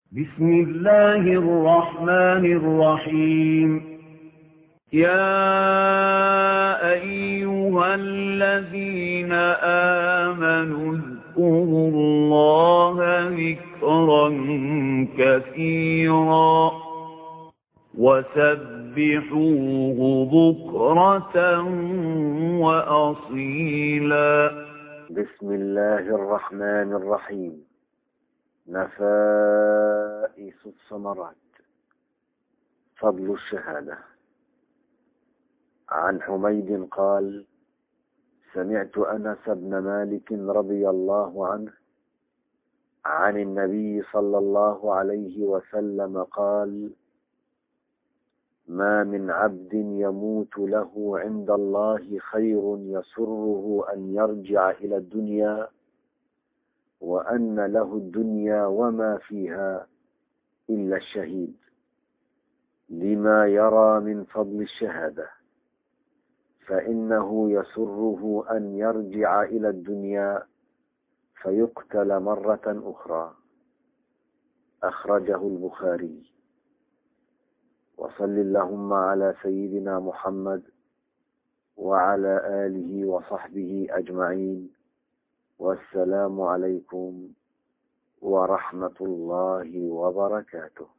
بسم الله الرحمن الرحيم. يا أيها الذين آمنوا اذكروا الله ذكرا كثيرا وسبحوه بكرة وأصيلا. بسم الله الرحمن الرحيم. نفائس الثمرات. فضل الشهادة. عن حميد قال: سمعت أنس بن مالك رضي الله عنه عن النبي صلى الله عليه وسلم قال: ما من عبد يموت له عند الله خير يسره أن يرجع إلى الدنيا وأن له الدنيا وما فيها إلا الشهيد، لما يرى من فضل الشهادة، فإنه يسره أن يرجع إلى الدنيا فيقتل مرة أخرى. أخرجه البخاري. وصل اللهم على سيدنا محمد وعلى آله وصحبه أجمعين، والسلام عليكم ورحمة الله وبركاته.